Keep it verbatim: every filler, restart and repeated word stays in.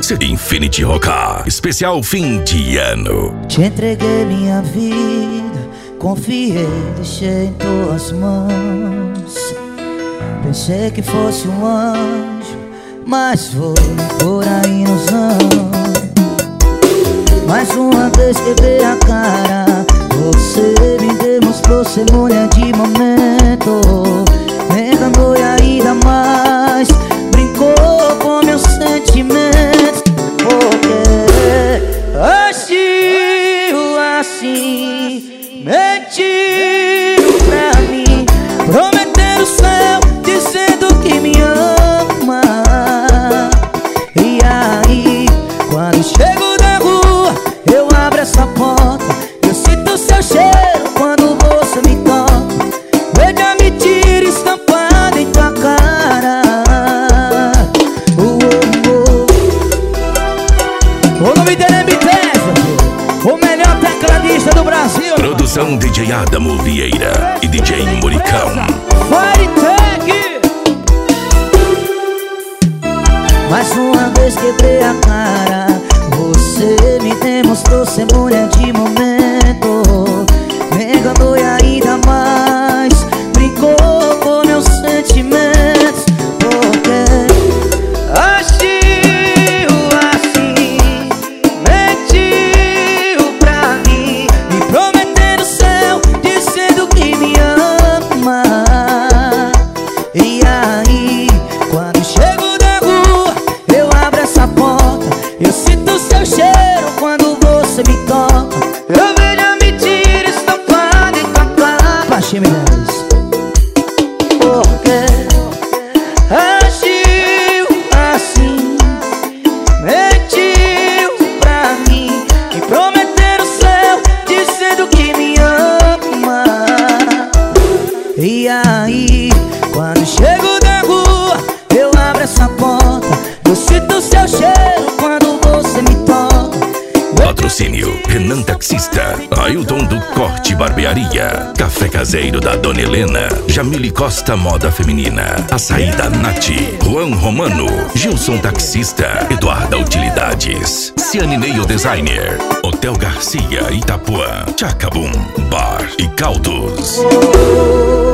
Mix Infinity Rock, especial fim de ano. Te entreguei minha vida, confiei, deixei em tuas mãos. Pensei que fosse um anjo, mas foi por aí nos anos. Mais uma vez quebrei a cara, você me demonstrou ser mulher de momento. Me enganou e ainda mais brincou com meus sentimentos. Porque agiu assim, mentiu pra mim, prometendo o céu, dizendo que me ama. E aí, quando chego da rua, eu abro essa porta, eu sinto seu cheiro quando você me toca. Veja a mentira estampada em tua cara. Oh, oh, oh. O nome dele é Bitesa, o melhor tecladista do Brasil. Produção D J Adamo Vieira e D J Moricão. Firetech. Mais uma vez quebrei a cara, você me demonstrou ser mulher de momento. Me enganou e ainda mais brincou com meus sentimentos. Porque agiu assim, mentiu pra mim, me prometendo o céu, dizendo que me ama. E aí, quando chego da rua, eu abro essa porta, eu sinto seu cheiro quando você me toca. Eu vejo a mentira estampada em tua cara. Baixinho, Minas. Porque agiu assim, mentiu pra mim, me prometendo o céu, dizendo que me ama. E aí, quando chego da rua, eu abro essa porta, eu sinto seu cheiro quando você me toca. Patrocínio Renan Taxista, Ailton do Corte Barbearia, Café Caseiro da Dona Helena, Jamile Costa Moda Feminina, Açaí da Nath, Juan Romano, Gilson Taxista, Eduarda Utilidades, Ciane Neil Designer, Hotel Garcia Itapuã, Chacabum Bar e Caldos. Oh,